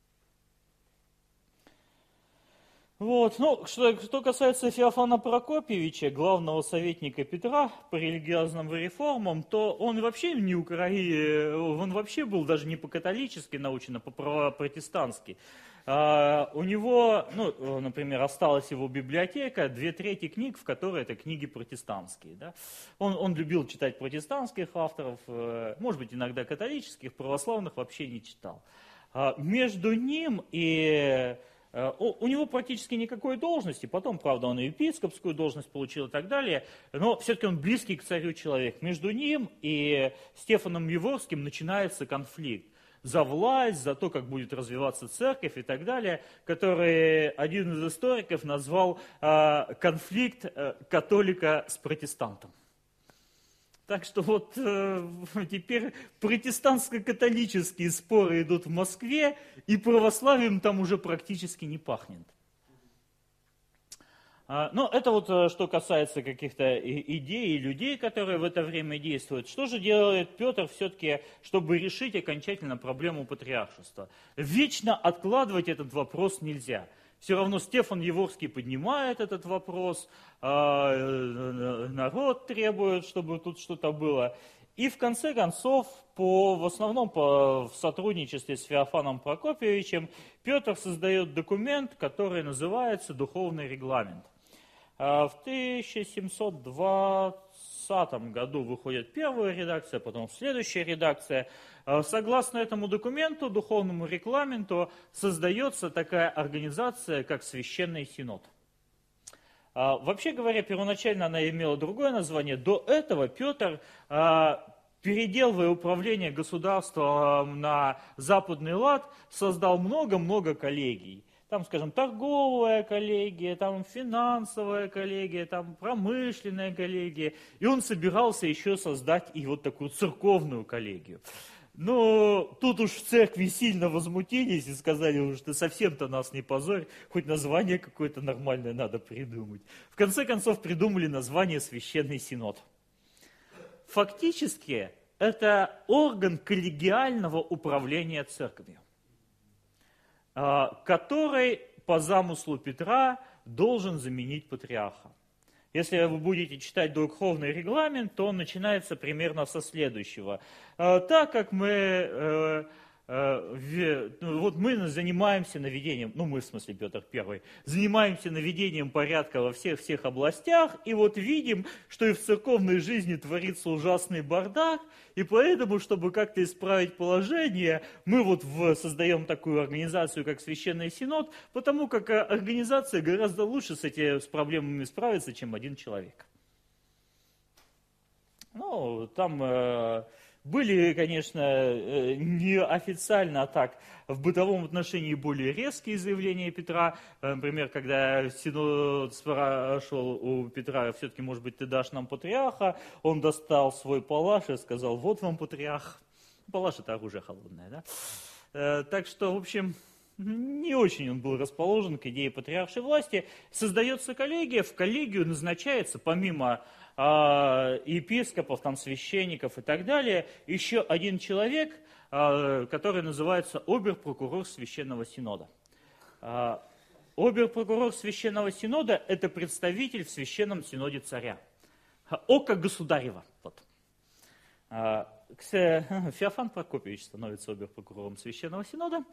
Вот. Ну, что, что касается Феофана Прокопьевича, главного советника Петра по религиозным реформам, то он вообще не украин, он вообще был даже не по-католически научен, а по-протестантски. Uh, у него, ну, например, осталась его библиотека, две трети книг, в которой это книги протестантские. Да? Он, он любил читать протестантских авторов, может быть, иногда католических, православных вообще не читал. Uh, между ним и... Uh, у, у него практически никакой должности, потом, правда, он и епископскую должность получил и так далее, но все-таки он близкий к царю человек. Между ним и Стефаном Еворским начинается конфликт за власть, за то, как будет развиваться церковь и так далее, который один из историков назвал э, конфликт э, католика с протестантом. Так что вот э, теперь протестантско-католические споры идут в Москве, и православием там уже практически не пахнет. Но это вот что касается каких-то идей и людей, которые в это время действуют. Что же делает Петр все-таки, чтобы решить окончательно проблему патриаршества? Вечно откладывать этот вопрос нельзя. Все равно Стефан Еворский поднимает этот вопрос, народ требует, чтобы тут что-то было. И в конце концов, по, в основном по, в сотрудничестве с Феофаном Прокопьевичем, Петр создает документ, который называется «Духовный регламент». В тысяча семьсот двадцатом году выходит первая редакция, потом следующая редакция. Согласно этому документу, духовному регламенту, создается такая организация, как Священный Синод. Вообще говоря, первоначально она имела другое название. До этого Петр, переделывая управление государством на западный лад, создал много-много коллегий. там, скажем, торговая коллегия, там финансовая коллегия, там промышленная коллегия. И он собирался еще создать и вот такую церковную коллегию. Но тут уж в церкви сильно возмутились и сказали, уж ты совсем-то нас не позорь, хоть название какое-то нормальное надо придумать. В конце концов придумали название Священный Синод. Фактически это орган коллегиального управления церковью, который по замыслу Петра должен заменить патриарха. Если вы будете читать духовный регламент, то он начинается примерно со следующего. Так как мы, вот мы занимаемся наведением, ну мы в смысле Петр Первый, занимаемся наведением порядка во всех-всех областях, и вот видим, что и в церковной жизни творится ужасный бардак, и поэтому, чтобы как-то исправить положение, мы вот создаем такую организацию, как Священный Синод, потому как организация гораздо лучше с этими с проблемами справится, чем один человек. Ну, там э, были, конечно, э, неофициально, а так, в бытовом отношении более резкие заявления Петра. Например, когда Синод спрашивал у Петра, все-таки, может быть, ты дашь нам патриарха, он достал свой палаш и сказал, вот вам патриарх. Палаш – это оружие холодное, да? Э, так что, в общем, не очень он был расположен к идее патриаршей власти. Создается коллегия, в коллегию назначается, помимо епископов, там, священников и так далее, еще один человек, который называется обер-прокурор Священного Синода. Обер-прокурор Священного Синода – это представитель в Священном Синоде царя. Око государева. Вот. Феофан Прокопьевич становится обер-прокурором Священного Синода.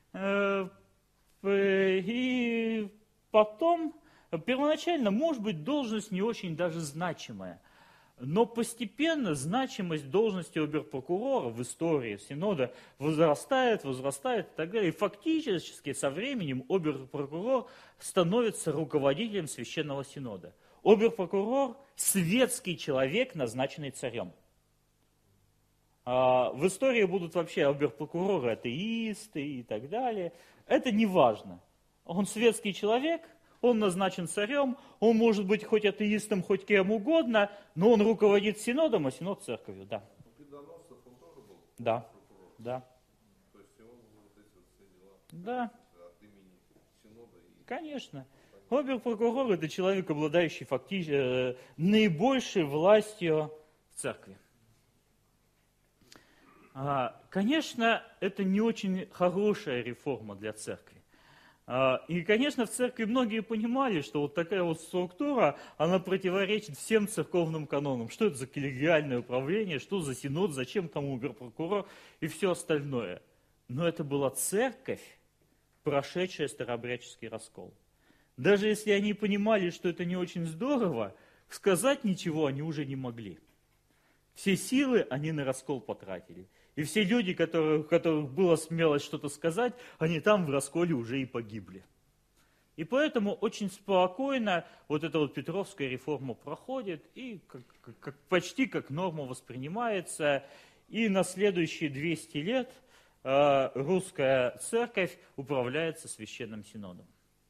И потом... Первоначально, может быть, должность не очень даже значимая, но постепенно значимость должности обер-прокурора в истории Синода возрастает, возрастает и так далее. И фактически со временем обер-прокурор становится руководителем Священного Синода. Обер-прокурор – светский человек, назначенный царем. В истории будут вообще обер-прокуроры атеисты и так далее. Это не важно. Он светский человек – он назначен царем, он может быть хоть атеистом, хоть кем угодно, но он руководит синодом, а синод церковью, да. Победоносцев он тоже был? Да, да. То есть он вот эти вот все дела да. от имени синода? И... Конечно. Обер-прокурор – это человек, обладающий фактически э, наибольшей властью в церкви. А, конечно, это не очень хорошая реформа для церкви. И, конечно, в церкви многие понимали, что вот такая вот структура, она противоречит всем церковным канонам. Что это за коллегиальное управление, что за синод, зачем там обер-прокурор и все остальное. Но это была церковь, прошедшая старообрядческий раскол. Даже если они понимали, что это не очень здорово, сказать ничего они уже не могли. Все силы они на раскол потратили. И все люди, которые, у которых была смелость что-то сказать, они там в расколе уже и погибли. И поэтому очень спокойно вот эта вот Петровская реформа проходит и как, как, почти как норма воспринимается. И на следующие двести лет э, русская церковь управляется Священным Синодом.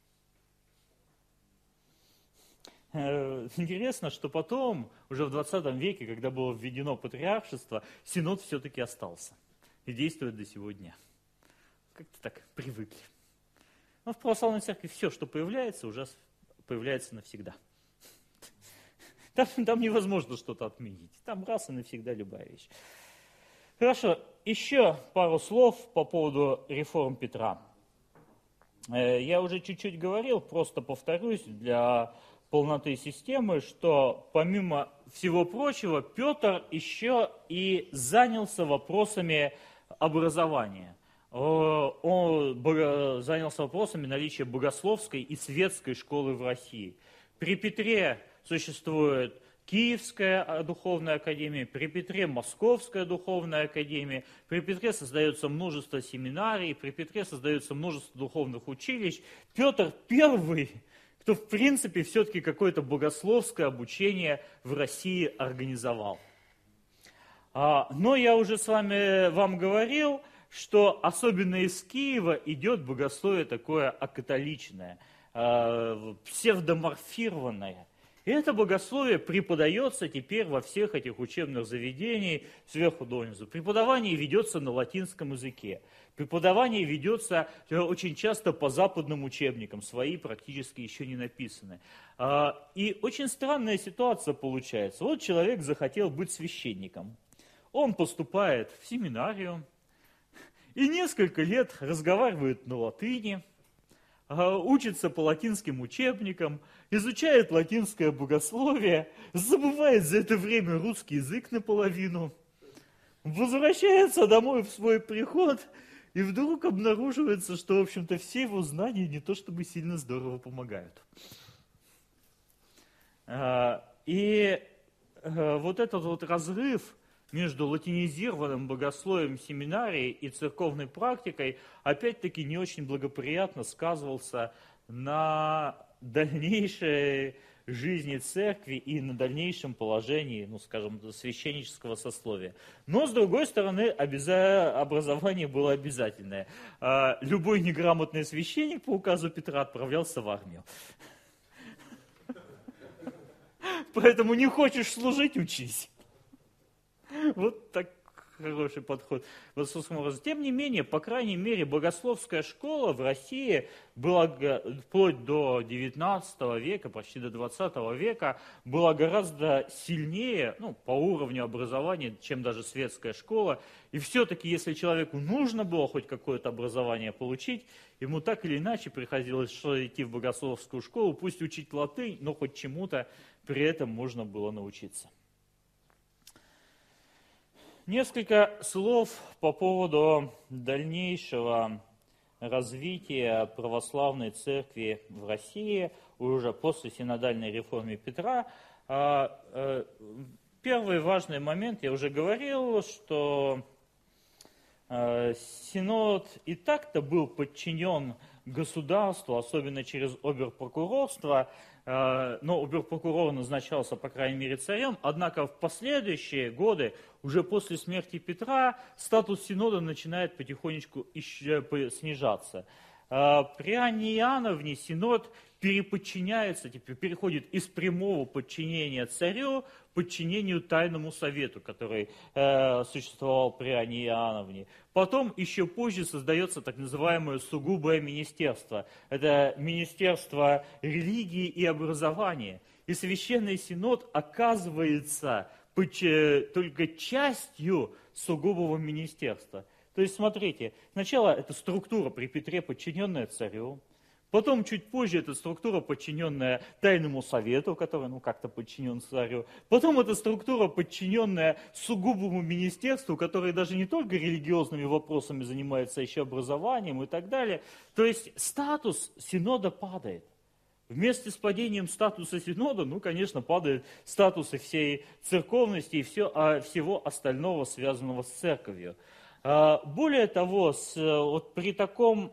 Интересно, что потом, уже в двадцатом веке, когда было введено патриаршество, синод все-таки остался и действует до сего дня. Как-то так привыкли. Но в православной церкви все, что появляется, уже появляется навсегда. Там, там невозможно что-то отменить. Там раз и навсегда любая вещь. Хорошо, еще пару слов по поводу реформ Петра. Я уже чуть-чуть говорил, просто повторюсь для полноты системы, что помимо всего прочего, Петр еще и занялся вопросами образования. Он занялся вопросами наличия богословской и светской школы в России. При Петре существует Киевская духовная академия, при Петре Московская духовная академия, при Петре создается множество семинарий, при Петре создается множество духовных училищ. Петр первый, кто в принципе все-таки какое-то богословское обучение в России организовал. Но я уже с вами вам говорил, что особенно из Киева идет богословие такое акатоличное, псевдоморфированное. И это богословие преподается теперь во всех этих учебных заведениях сверху донизу. Преподавание ведется на латинском языке. Преподавание ведется очень часто по западным учебникам, свои практически еще не написаны. И очень странная ситуация получается. Вот человек захотел быть священником. Он поступает в семинарию и несколько лет разговаривает на латыни, учится по латинским учебникам, изучает латинское богословие, забывает за это время русский язык наполовину, возвращается домой в свой приход, и вдруг обнаруживается, что, в общем-то, все его знания не то чтобы сильно здорово помогают. И вот этот вот разрыв между латинизированным богословием семинарии и церковной практикой опять-таки не очень благоприятно сказывался на дальнейшей жизни церкви и на дальнейшем положении, ну, скажем, священнического сословия. Но, с другой стороны, обяза... образование было обязательное. Любой неграмотный священник по указу Петра отправлялся в армию. Поэтому не хочешь служить — учись. Вот так хороший подход. Тем не менее, по крайней мере, богословская школа в России была вплоть до девятнадцатого века, почти до двадцатого века, была гораздо сильнее, ну, по уровню образования, чем даже светская школа. И все-таки, если человеку нужно было хоть какое-то образование получить, ему так или иначе приходилось идти в богословскую школу, пусть учить латынь, но хоть чему-то при этом можно было научиться. Несколько слов по поводу дальнейшего развития православной церкви в России уже после синодальной реформы Петра. Первый важный момент, я уже говорил, что синод и так-то был подчинен государству, особенно через оберпрокурорство, но оберпрокурор назначался, по крайней мере, царем, однако в последующие годы, уже после смерти Петра, статус синода начинает потихонечку снижаться. При Анне Иоанновне синод переподчиняется, теперь переходит из прямого подчинения царю к подчинению тайному совету, который э, существовал при Анне Иоанновне. Потом, еще позже, создается так называемое сугубое министерство. Это министерство религии и образования. И Священный Синод оказывается только частью сугубого министерства. То есть, смотрите, сначала эта структура при Петре, подчиненная царю, потом, чуть позже, эта структура, подчиненная тайному совету, который, ну, как-то подчинен царю, потом эта структура, подчиненная сугубому министерству, которое даже не только религиозными вопросами занимается, а еще образованием и так далее. То есть, статус синода падает. Вместе с падением статуса синода, ну, конечно, падает статус всей церковности и все, а, всего остального, связанного с церковью. Более того, с, вот при таком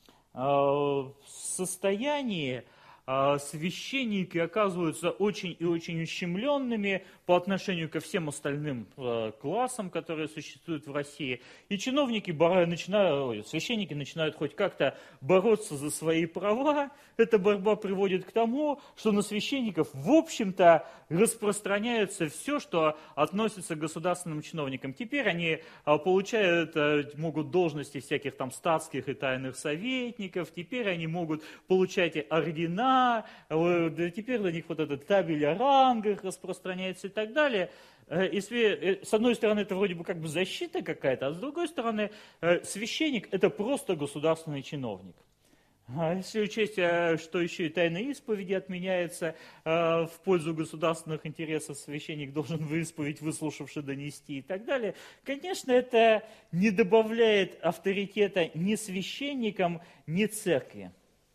э, состоянии э, священники оказываются очень и очень ущемленными по отношению ко всем остальным э, классам, которые существуют в России. И чиновники начинают, священники начинают хоть как-то бороться за свои права. Эта борьба приводит к тому, что на священников, в общем-то, распространяется все, что относится к государственным чиновникам. Теперь они получают, могут должности всяких там статских и тайных советников, теперь они могут получать ордена, теперь для них вот этот табель о рангах распространяется и так далее. И с одной стороны, это вроде бы как бы защита какая-то, а с другой стороны, священник – это просто государственный чиновник. А если учесть, что еще и тайна исповеди отменяется в пользу государственных интересов, священник должен в исповедь, выслушавши, донести и так далее, конечно, это не добавляет авторитета ни священникам, ни церкви.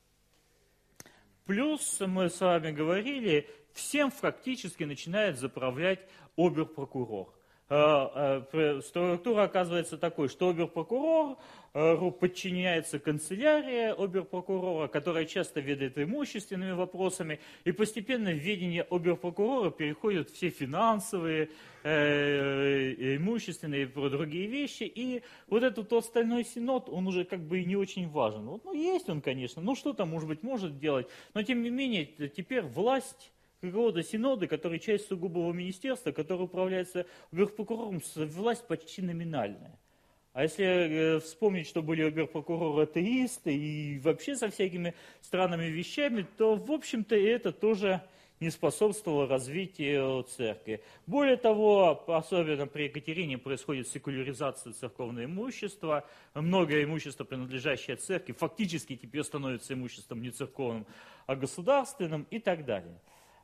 Плюс, мы с вами говорили, всем фактически начинает заправлять оберпрокурор. структура оказывается такой, что оберпрокурор подчиняется канцелярии оберпрокурора, которая часто ведает имущественными вопросами, и постепенно в ведение оберпрокурора переходят все финансовые, имущественные и другие вещи, и вот этот остальной синод, он уже как бы и не очень важен. Вот, ну, есть он, конечно, ну, что-то, может быть, может делать, но тем не менее, теперь власть какого-то синода, который часть сугубого министерства, который управляется оберпрокурором, власть почти номинальная. А если вспомнить, что были оберпрокуроры атеисты и вообще со всякими странными вещами, то, в общем-то, и это тоже не способствовало развитию церкви. Более того, особенно при Екатерине происходит секуляризация церковного имущества. Многое имущество, принадлежащее церкви, фактически теперь становится имуществом не церковным, а государственным и так далее.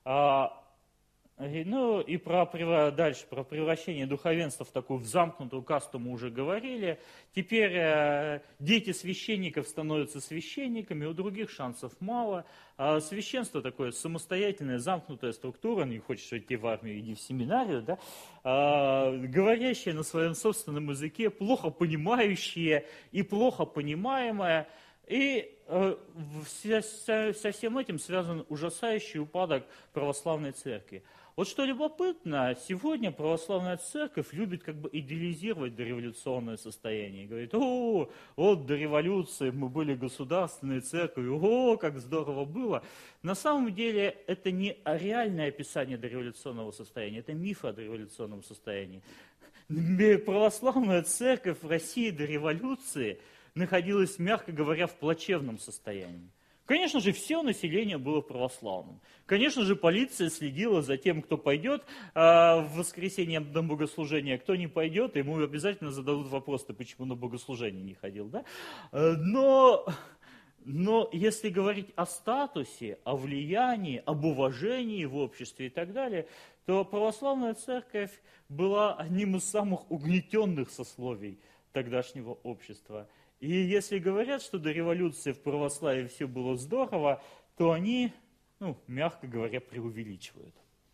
Ну и про, дальше, про превращение духовенства в такую в замкнутую касту мы уже говорили. Теперь э, дети священников становятся священниками, у других шансов мало. А священство такое самостоятельная, замкнутая структура, не хочешь идти в армию, иди в семинарию, да? а, говорящая на своем собственном языке, плохо понимающая и плохо понимаемая. И э, со, со, со всем этим связан ужасающий упадок православной церкви. Вот что любопытно, сегодня православная церковь любит как бы идеализировать дореволюционное состояние. Говорит, о, вот до революции мы были государственной церковью, о, как здорово было. На самом деле это не реальное описание дореволюционного состояния, это миф о дореволюционном состоянии. Православная церковь в России до революции находилась, мягко говоря, в плачевном состоянии. Конечно же, все население было православным. Конечно же, полиция следила за тем, кто пойдет э, в воскресенье на богослужение, а кто не пойдет, ему обязательно зададут вопрос, ты почему на богослужение не ходил, да? Но, но если говорить о статусе, о влиянии, об уважении в обществе и так далее, то православная церковь была одним из самых угнетенных сословий тогдашнего общества. И если говорят, что до революции в православии все было здорово, то они, ну, мягко говоря, преувеличивают.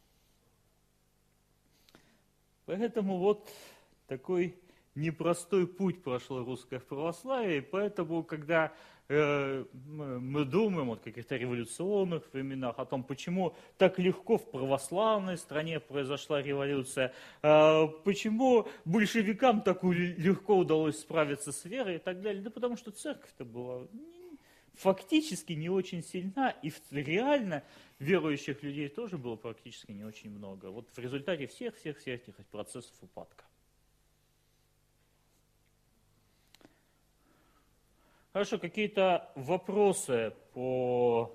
Поэтому вот такой непростой путь прошло русское православие, и поэтому, когда э, мы думаем о каких-то революционных временах, о том, почему так легко в православной стране произошла революция, э, почему большевикам так легко удалось справиться с верой и так далее, да потому что церковь-то была фактически не очень сильна, и реально верующих людей тоже было практически не очень много. Вот в результате всех-всех-всех этих процессов упадка. Хорошо, какие-то вопросы по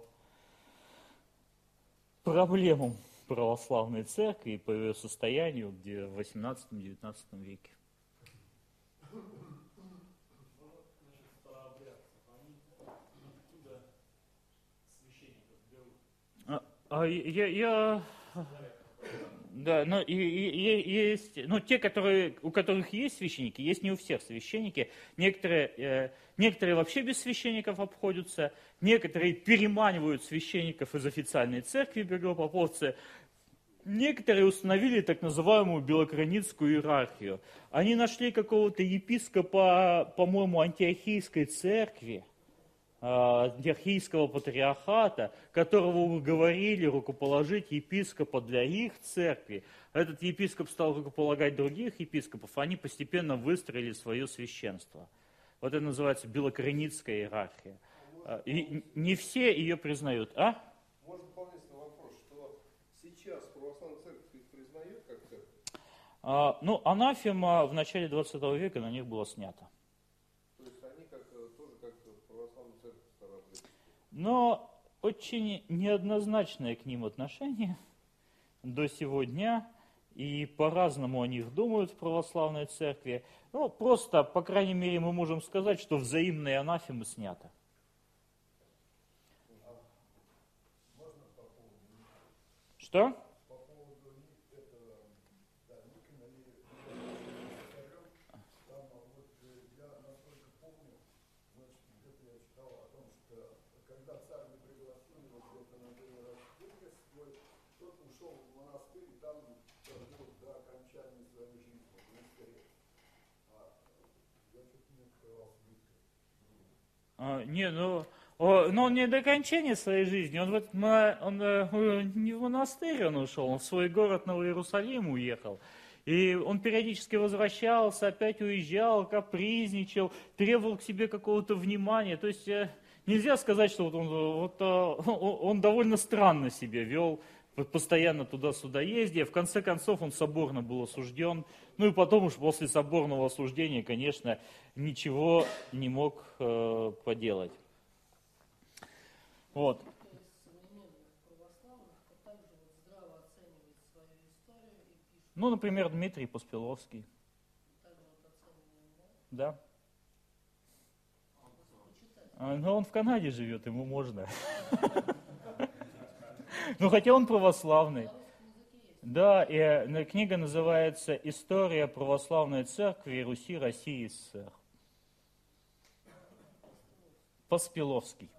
проблемам православной церкви и по ее состоянию где в восемнадцатом-девятнадцатом веке? А, а я, я... Да, но и, и, и есть, ну, те, которые, у которых есть священники, есть не у всех священники. Некоторые, э, некоторые вообще без священников обходятся, некоторые переманивают священников из официальной церкви беглопоповцы. Некоторые установили так называемую белокраницкую иерархию. Они нашли какого-то епископа, по-моему, антиохийской церкви, антиохийского патриархата, которого уговорили рукоположить епископа для их церкви. Этот епископ стал рукополагать других епископов, они постепенно выстроили свое священство. Вот это называется белокраницкая иерархия. И не все ее признают. А? Можно дополнительный вопрос, что сейчас православная церковь их признает как церковь? А, ну, анафема в начале двадцатого века на них была снята. Но очень неоднозначное к ним отношение до сего дня, и по-разному о них думают в православной церкви. Ну, просто, по крайней мере, мы можем сказать, что взаимные анафемы сняты. Что? Тот ушел в монастырь, там прожил до окончания своей жизни. А, не, ну, о, но он не до окончания своей жизни, он, в этот, мо- он э, не в монастырь он ушел, он в свой город Новый Иерусалим уехал. И он периодически возвращался, опять уезжал, капризничал, требовал к себе какого-то внимания. То есть э, нельзя сказать, что вот он, вот, э, он он довольно странно себя вел, вот постоянно туда-сюда ездя. В конце концов он соборно был осужден. Ну и потом уж после соборного осуждения, конечно, ничего не мог э, поделать. Вот. Ну, например, Дмитрий Поспеловский. Да. А, Но он в Канаде живет, ему можно. Ну, хотя он православный. Да, и э, книга называется «История православной церкви Руси, России, СССР». Поспеловский.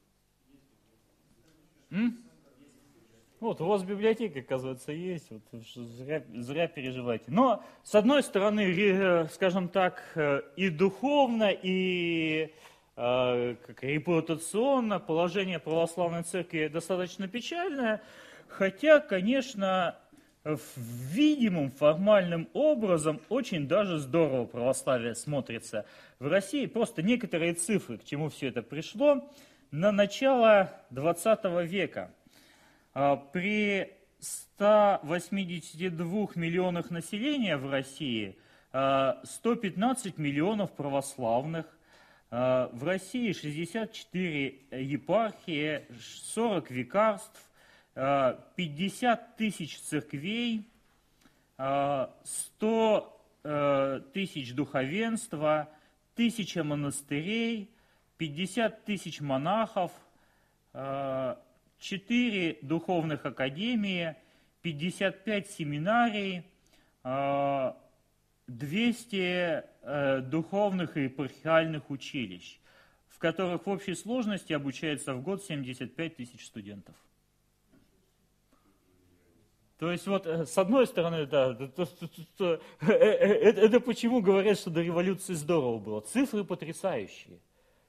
М? Вот, у вас библиотека, оказывается, есть, вот, зря, зря переживайте. Но, с одной стороны, ре- скажем так, э, и духовно, и э, как, репутационно положение православной церкви достаточно печальное, хотя, конечно, в видимом, формальным образом очень даже здорово православие смотрится в России. Просто некоторые цифры, к чему все это пришло, на начало двадцатого века. При ста восьмидесяти двух миллионах населения в России сто пятнадцать миллионов православных, в России шестьдесят четыре епархии, сорок викарств, пятьдесят тысяч церквей, сто тысяч духовенства, тысяча монастырей, пятьдесят тысяч монахов, четыре духовных академии, пятьдесят пять семинарий, двести духовных и епархиальных училищ, в которых в общей сложности обучается в год семьдесят пять тысяч студентов. То есть вот с одной стороны, да, это, это, это почему говорят, что до революции здорово было. Цифры потрясающие.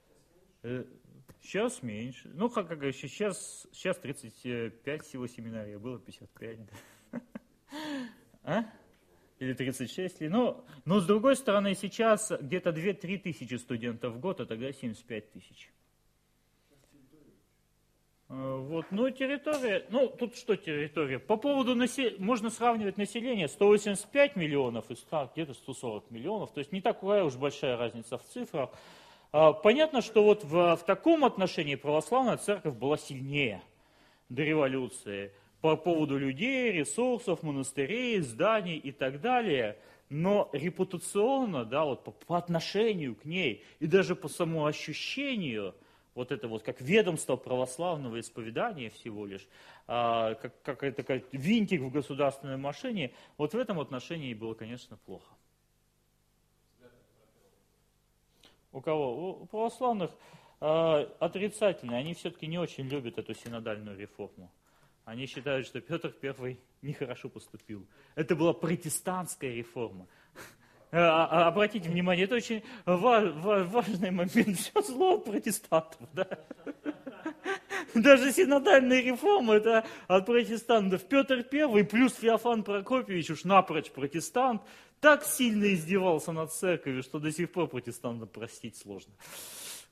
Сейчас меньше. Ну, как, как сейчас, сейчас тридцать пять всего семинарий, было пятьдесят пять. Да? А? Или тридцать шесть. Но, но с другой стороны, сейчас где-то две-три тысячи студентов в год, а тогда семьдесят пять тысяч. Вот, ну, территория, ну, тут что территория? По поводу населения, можно сравнивать население, сто восемьдесят пять миллионов и где-то сто сорок миллионов, то есть не такая уж большая разница в цифрах. Понятно, что вот в, в таком отношении православная церковь была сильнее до революции по поводу людей, ресурсов, монастырей, зданий и так далее, но репутационно, да, вот по, по отношению к ней и даже по самоощущению, вот это вот как ведомство православного исповедания всего лишь, а, как, как это как винтик в государственной машине, вот в этом отношении было, конечно, плохо. У кого? У православных э, отрицательные, они все-таки не очень любят эту синодальную реформу. Они считают, что Петр Первый нехорошо поступил. Это была протестантская реформа. А, обратите внимание, это очень важный момент. Все зло от протестантов. Да? Даже синодальная реформа это от протестантов. Петр Первый плюс Феофан Прокопьевич, уж напрочь протестант, так сильно издевался над церковью, что до сих пор протестантам простить сложно.